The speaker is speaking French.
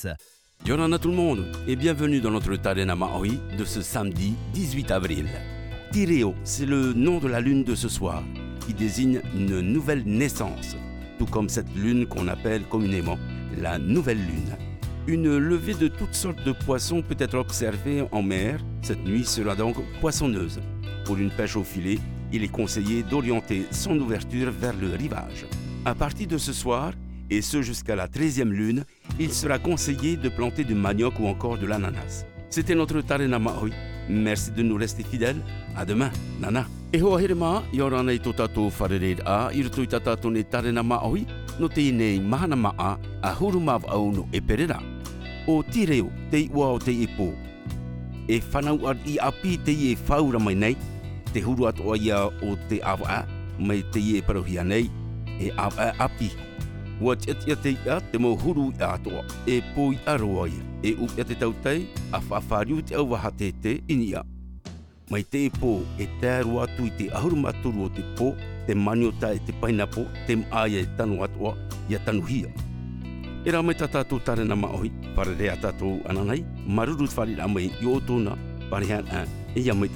Yorana tout le monde et bienvenue dans notre Tarena Maori de ce samedi 18 avril. Tireo, c'est le nom de la lune de ce soir, qui désigne une nouvelle naissance, tout comme cette lune qu'on appelle communément la nouvelle lune. Une levée de toutes sortes de poissons peut être observée en mer. Cette nuit sera donc poissonneuse. Pour une pêche au filet, il est conseillé d'orienter son ouverture vers le rivage. À partir de ce soir, et ce jusqu'à la 13e lune, il sera conseillé de planter du manioc ou encore de l'ananas. C'était notre Tarena Maori. Merci de nous rester fidèles. À demain, Nana. E hoa hirema, Yorana I tō tātou wharereira a, I roto I tā tātou ne Tarena Maori, no te inei mahana maa a hurumav au no e perera. O tireo, te ua o te ipo. E whanau ar I api te I e whaura mai nei, te huru atoa ia o te awa mai te I e parohia nei, e awa api. Ua tia te ia te mo huru I atoa, e poi aroa ia, e upia te tautei, a whawhariu te auwaha te te inia. Mai te ipo, e tēru atu I te ahurumaturu o te po, te maniota e te painapo, te maia e tanu atoa, ia tanuhia. E rā mai tā tātou Tarena Maori, wharerea tātou ananai, marurut wharira mai I o tōna, parehan a, e ia mai